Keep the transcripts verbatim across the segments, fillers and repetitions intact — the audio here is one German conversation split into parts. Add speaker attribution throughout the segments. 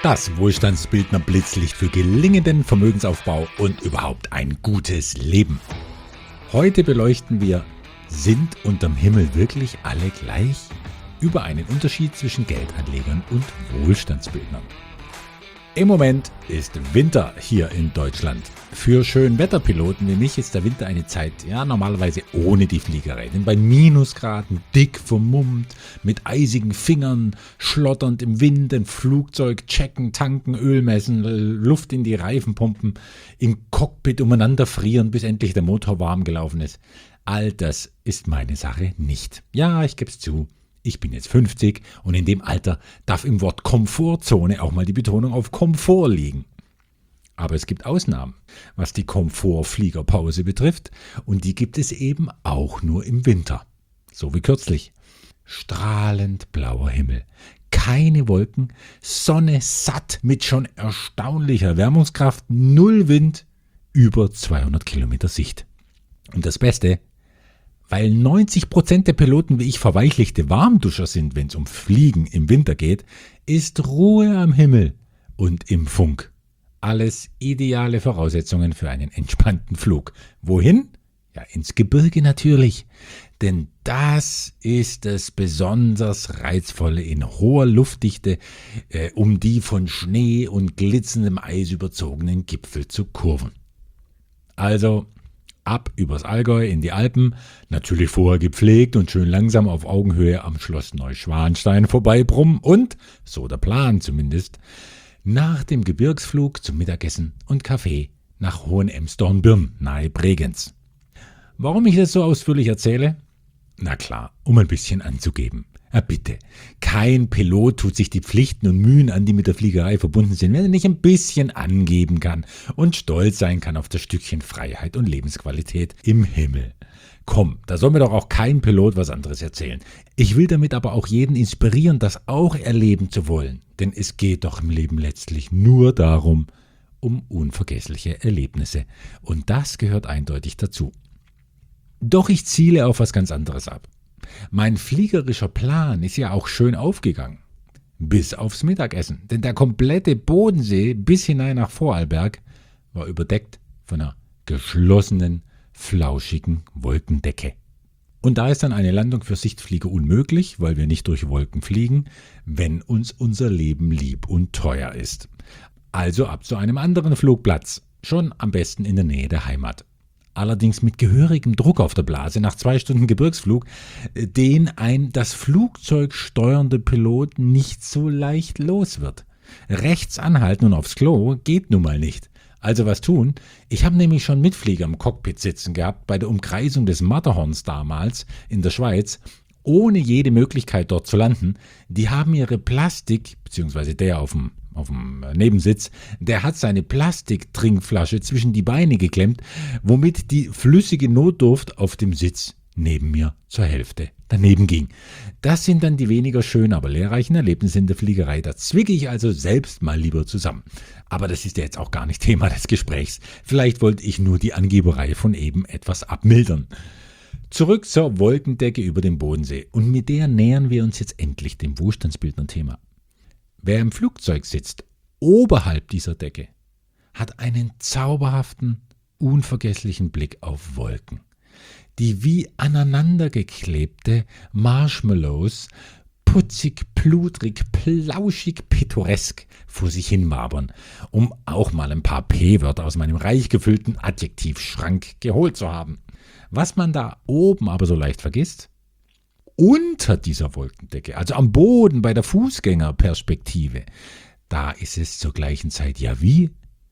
Speaker 1: Das Wohlstandsbildner Blitzlicht für gelingenden Vermögensaufbau und überhaupt ein gutes Leben. Heute beleuchten wir: Sind unterm Himmel wirklich alle gleich? Über einen Unterschied zwischen Geldanlegern und Wohlstandsbildnern. Im Moment ist Winter hier in Deutschland. Für Schönwetterpiloten wie mich ist der Winter eine Zeit, ja, normalerweise ohne die Fliegerei. Denn bei Minusgraden, dick vermummt, mit eisigen Fingern, schlotternd im Wind, ein Flugzeug checken, tanken, Öl messen, Luft in die Reifen pumpen, im Cockpit umeinander frieren, bis endlich der Motor warm gelaufen ist. All das ist meine Sache nicht. Ja, ich gebe es zu. Ich bin jetzt fünfzig und in dem Alter darf im Wort Komfortzone auch mal die Betonung auf Komfort liegen. Aber es gibt Ausnahmen, was die Komfortfliegerpause betrifft, und die gibt es eben auch nur im Winter. So wie kürzlich. Strahlend blauer Himmel, keine Wolken, Sonne satt mit schon erstaunlicher Erwärmungskraft, null Wind, über zweihundert Kilometer Sicht. Und das Beste: Weil neunzig Prozent der Piloten wie ich verweichlichte Warmduscher sind, wenn es um Fliegen im Winter geht, ist Ruhe am Himmel und im Funk. Alles ideale Voraussetzungen für einen entspannten Flug. Wohin? Ja, ins Gebirge natürlich. Denn das ist das besonders Reizvolle in hoher Luftdichte, äh, um die von Schnee und glitzerndem Eis überzogenen Gipfel zu kurven. Also ab übers Allgäu in die Alpen, natürlich vorher gepflegt und schön langsam auf Augenhöhe am Schloss Neuschwanstein vorbeibrummen und, so der Plan zumindest, nach dem Gebirgsflug zum Mittagessen und Kaffee nach Hohenemsdorn-Birn nahe Bregenz. Warum ich das so ausführlich erzähle? Na klar, um ein bisschen anzugeben. Ja, bitte, kein Pilot tut sich die Pflichten und Mühen an, die mit der Fliegerei verbunden sind, wenn er nicht ein bisschen angeben kann und stolz sein kann auf das Stückchen Freiheit und Lebensqualität im Himmel. Komm, da soll mir doch auch kein Pilot was anderes erzählen. Ich will damit aber auch jeden inspirieren, das auch erleben zu wollen. Denn es geht doch im Leben letztlich nur darum, um unvergessliche Erlebnisse. Und das gehört eindeutig dazu. Doch ich ziele auf was ganz anderes ab. Mein fliegerischer Plan ist ja auch schön aufgegangen. Bis aufs Mittagessen. Denn der komplette Bodensee bis hinein nach Vorarlberg war überdeckt von einer geschlossenen, flauschigen Wolkendecke. Und da ist dann eine Landung für Sichtflieger unmöglich, weil wir nicht durch Wolken fliegen, wenn uns unser Leben lieb und teuer ist. Also ab zu einem anderen Flugplatz, schon am besten in der Nähe der Heimat. Allerdings mit gehörigem Druck auf der Blase nach zwei Stunden Gebirgsflug, den ein das Flugzeug steuernde Pilot nicht so leicht los wird. Rechts anhalten und aufs Klo geht nun mal nicht. Also was tun? Ich habe nämlich schon Mitflieger im Cockpit sitzen gehabt bei der Umkreisung des Matterhorns damals in der Schweiz, ohne jede Möglichkeit dort zu landen. Die haben ihre Plastik, beziehungsweise der auf dem auf dem Nebensitz, der hat seine Plastiktrinkflasche zwischen die Beine geklemmt, womit die flüssige Notdurft auf dem Sitz neben mir zur Hälfte daneben ging. Das sind dann die weniger schönen, aber lehrreichen Erlebnisse in der Fliegerei. Da zwicke ich also selbst mal lieber zusammen. Aber das ist ja jetzt auch gar nicht Thema des Gesprächs. Vielleicht wollte ich nur die Angeberei von eben etwas abmildern. Zurück zur Wolkendecke über dem Bodensee. Und mit der nähern wir uns jetzt endlich dem Wohlstandsbildner-Thema. Wer im Flugzeug sitzt, oberhalb dieser Decke, hat einen zauberhaften, unvergesslichen Blick auf Wolken, die wie aneinandergeklebte Marshmallows putzig, pludrig, plauschig, pittoresk vor sich hin wabern, um auch mal ein paar P-Wörter aus meinem reich gefüllten Adjektivschrank geholt zu haben. Was man da oben aber so leicht vergisst: Unter dieser Wolkendecke, also am Boden bei der Fußgängerperspektive, da ist es zur gleichen Zeit ja wie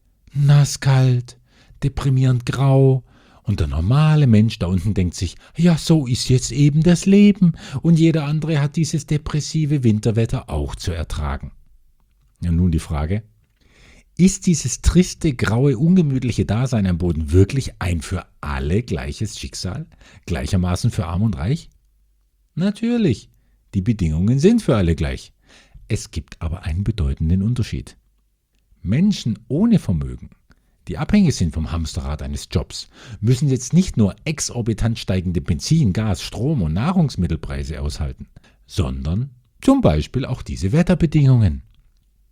Speaker 1: nasskalt, deprimierend grau, und der normale Mensch da unten denkt sich, ja, so ist jetzt eben das Leben und jeder andere hat dieses depressive Winterwetter auch zu ertragen. Ja, nun die Frage: Ist dieses triste, graue, ungemütliche Dasein am Boden wirklich ein für alle gleiches Schicksal, gleichermaßen für Arm und Reich? Natürlich, die Bedingungen sind für alle gleich. Es gibt aber einen bedeutenden Unterschied. Menschen ohne Vermögen, die abhängig sind vom Hamsterrad eines Jobs, müssen jetzt nicht nur exorbitant steigende Benzin-, Gas-, Strom- und Nahrungsmittelpreise aushalten, sondern zum Beispiel auch diese Wetterbedingungen.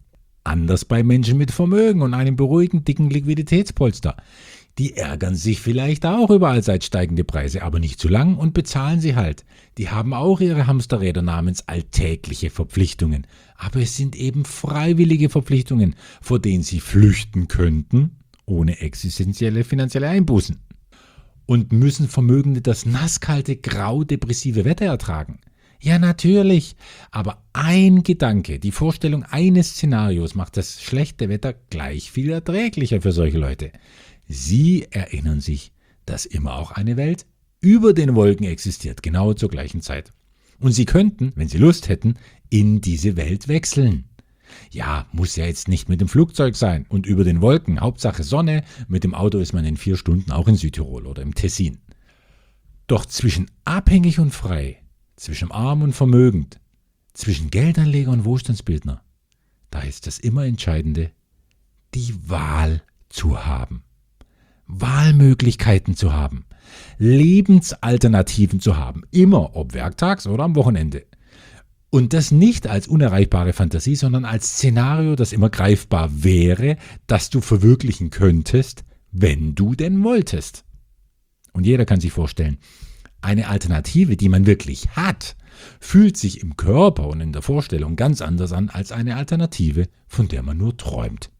Speaker 1: anders bei Menschen mit Vermögen und einem beruhigend dicken Liquiditätspolster. Die ärgern sich vielleicht auch über allseits steigende Preise, aber nicht zu lang und bezahlen sie halt. Die haben auch ihre Hamsterräder namens alltägliche Verpflichtungen. Aber es sind eben freiwillige Verpflichtungen, vor denen sie flüchten könnten, ohne existenzielle finanzielle Einbußen. Und müssen Vermögende das nasskalte, grau-depressive Wetter ertragen? Ja, natürlich. Aber ein Gedanke, die Vorstellung eines Szenarios macht das schlechte Wetter gleich viel erträglicher für solche Leute. Sie erinnern sich, dass immer auch eine Welt über den Wolken existiert, genau zur gleichen Zeit. Und Sie könnten, wenn Sie Lust hätten, in diese Welt wechseln. Ja, muss ja jetzt nicht mit dem Flugzeug sein und über den Wolken, Hauptsache Sonne, mit dem Auto ist man in vier Stunden auch in Südtirol oder im Tessin. Doch zwischen abhängig und frei, zwischen arm und vermögend, zwischen Geldanleger und Wohlstandsbildner, da ist das immer Entscheidende, die Wahl zu haben. Wahlmöglichkeiten zu haben, Lebensalternativen zu haben, immer ob werktags oder am Wochenende. Und das nicht als unerreichbare Fantasie, sondern als Szenario, das immer greifbar wäre, das du verwirklichen könntest, wenn du denn wolltest. Und jeder kann sich vorstellen, eine Alternative, die man wirklich hat, fühlt sich im Körper und in der Vorstellung ganz anders an als eine Alternative, von der man nur träumt.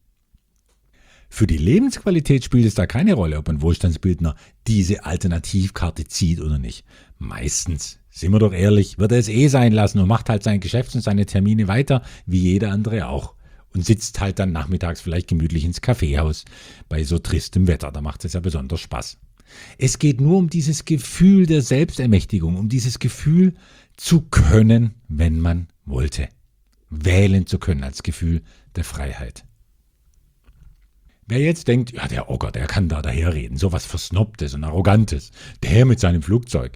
Speaker 1: Für die Lebensqualität spielt es da keine Rolle, ob ein Wohlstandsbildner diese Alternativkarte zieht oder nicht. Meistens, sind wir doch ehrlich, wird er es eh sein lassen und macht halt sein Geschäft und seine Termine weiter, wie jeder andere auch. Und sitzt halt dann nachmittags vielleicht gemütlich ins Kaffeehaus bei so tristem Wetter, da macht es ja besonders Spaß. Es geht nur um dieses Gefühl der Selbstermächtigung, um dieses Gefühl zu können, wenn man wollte. Wählen zu können als Gefühl der Freiheit. Wer jetzt denkt, ja, der Ocker, der kann da daherreden, sowas Versnobtes und Arrogantes, der mit seinem Flugzeug,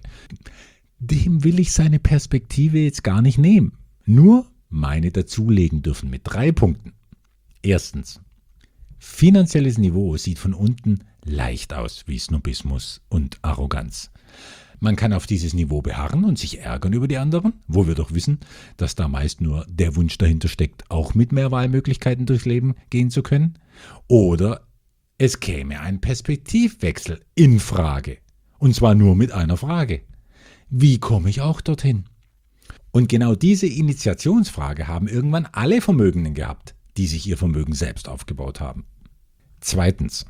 Speaker 1: dem will ich seine Perspektive jetzt gar nicht nehmen. Nur meine dazulegen dürfen mit drei Punkten. Erstens, finanzielles Niveau sieht von unten leicht aus wie Snobismus und Arroganz. Man kann auf dieses Niveau beharren und sich ärgern über die anderen, wo wir doch wissen, dass da meist nur der Wunsch dahinter steckt, auch mit mehr Wahlmöglichkeiten durchs Leben gehen zu können. Oder es käme ein Perspektivwechsel in Frage. Und zwar nur mit einer Frage. Wie komme ich auch dorthin? Und genau diese Initiationsfrage haben irgendwann alle Vermögenden gehabt, die sich ihr Vermögen selbst aufgebaut haben. Zweitens.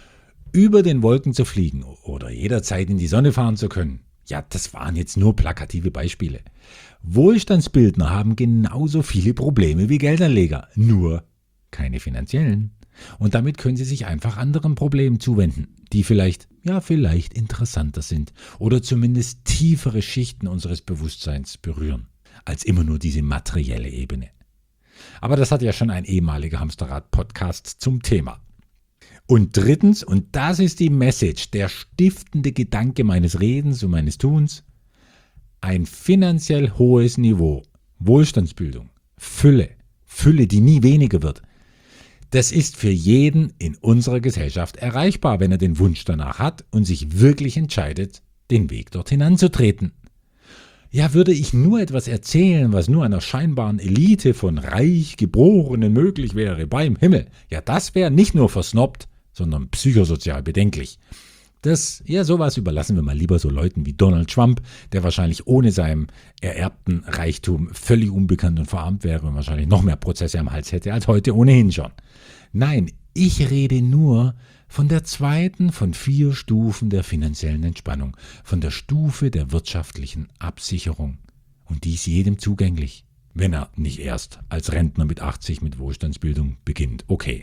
Speaker 1: Über den Wolken zu fliegen oder jederzeit in die Sonne fahren zu können, ja, das waren jetzt nur plakative Beispiele. Wohlstandsbildner haben genauso viele Probleme wie Geldanleger, nur keine finanziellen. Und damit können sie sich einfach anderen Problemen zuwenden, die vielleicht, ja, vielleicht interessanter sind oder zumindest tiefere Schichten unseres Bewusstseins berühren, als immer nur diese materielle Ebene. Aber das hat ja schon ein ehemaliger Hamsterrad-Podcast zum Thema. Und drittens, und das ist die Message, der stiftende Gedanke meines Redens und meines Tuns, ein finanziell hohes Niveau, Wohlstandsbildung, Fülle, Fülle, die nie weniger wird, das ist für jeden in unserer Gesellschaft erreichbar, wenn er den Wunsch danach hat und sich wirklich entscheidet, den Weg dorthin anzutreten. Ja, würde ich nur etwas erzählen, was nur einer scheinbaren Elite von reich Geborenen möglich wäre beim Himmel, ja, das wäre nicht nur versnobbt, sondern psychosozial bedenklich. Das, ja, sowas überlassen wir mal lieber so Leuten wie Donald Trump, der wahrscheinlich ohne seinem ererbten Reichtum völlig unbekannt und verarmt wäre und wahrscheinlich noch mehr Prozesse am Hals hätte als heute ohnehin schon. Nein, ich rede nur von der zweiten von vier Stufen der finanziellen Entspannung, von der Stufe der wirtschaftlichen Absicherung. Und die ist jedem zugänglich, wenn er nicht erst als Rentner mit achtzig mit Wohlstandsbildung beginnt. Okay.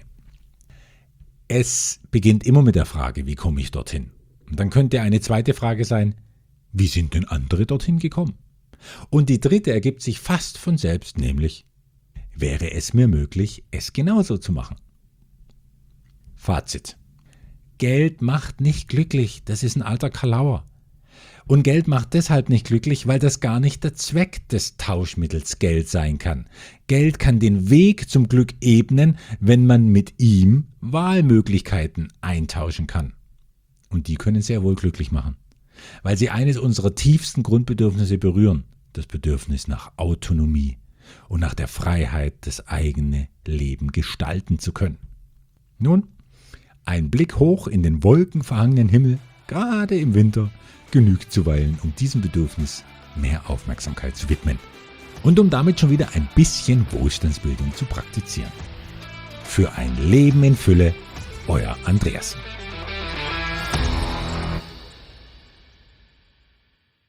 Speaker 1: Es beginnt immer mit der Frage, wie komme ich dorthin? Und dann könnte eine zweite Frage sein, wie sind denn andere dorthin gekommen? Und die dritte ergibt sich fast von selbst, nämlich, wäre es mir möglich, es genauso zu machen? Fazit. Geld macht nicht glücklich, das ist ein alter Kalauer. Und Geld macht deshalb nicht glücklich, weil das gar nicht der Zweck des Tauschmittels Geld sein kann. Geld kann den Weg zum Glück ebnen, wenn man mit ihm Wahlmöglichkeiten eintauschen kann. Und die können sehr wohl glücklich machen, weil sie eines unserer tiefsten Grundbedürfnisse berühren, das Bedürfnis nach Autonomie, und nach der Freiheit, das eigene Leben gestalten zu können. Nun, ein Blick hoch in den wolkenverhangenen Himmel, gerade im Winter, genügt zuweilen, um diesem Bedürfnis mehr Aufmerksamkeit zu widmen und um damit schon wieder ein bisschen Wohlstandsbildung zu praktizieren. Für ein Leben in Fülle, euer Andreas.